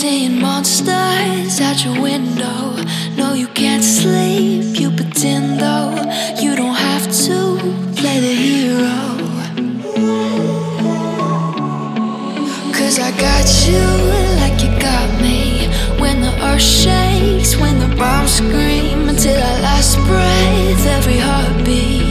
Seeing monsters at your window. No, you can't sleep, you pretend though. You don't have to play the hero. 'Cause I got you like you got me. When the earth shakes, when the bombs scream, until our last breath, every heartbeat.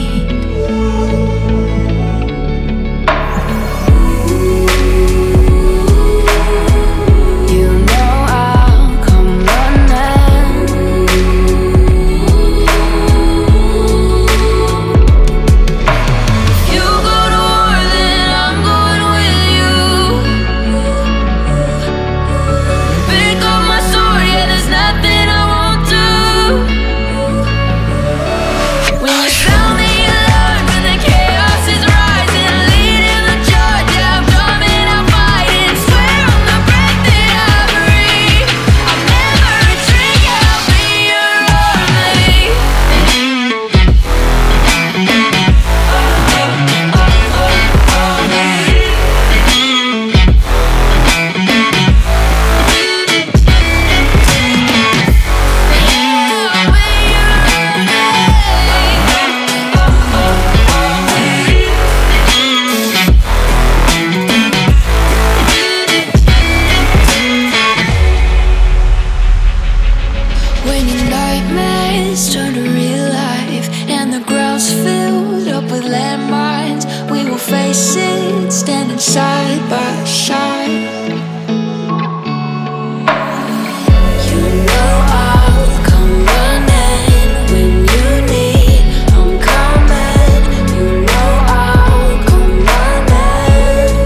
When your nightmares turn to real life and the ground's filled up with landmines, we will face it standing side by side. You know I'll come running when you need. I'm coming. You know I'll come running.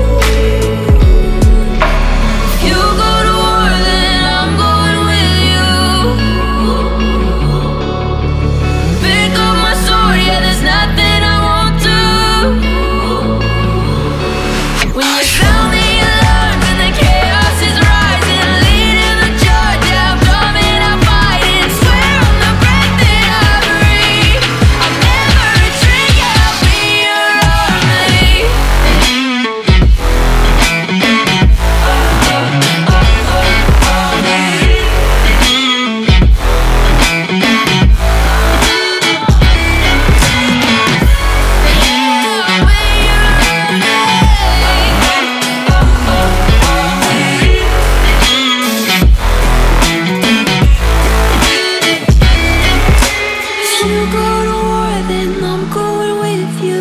If you go to war, then I'm going with you. Pick up my sword, yeah, there's nothing I won't do. When you sound the alarm and the chaos is rising, leading the charge, yeah, I'm coming out fighting. Swear on the breath that I breathe, I'll never retreat, yeah, I'll be your army. If you go to war, then I'm going with you.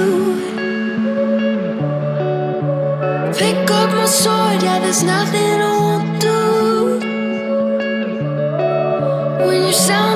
Pick up my sword, yeah, there's nothing I won't do. When you sound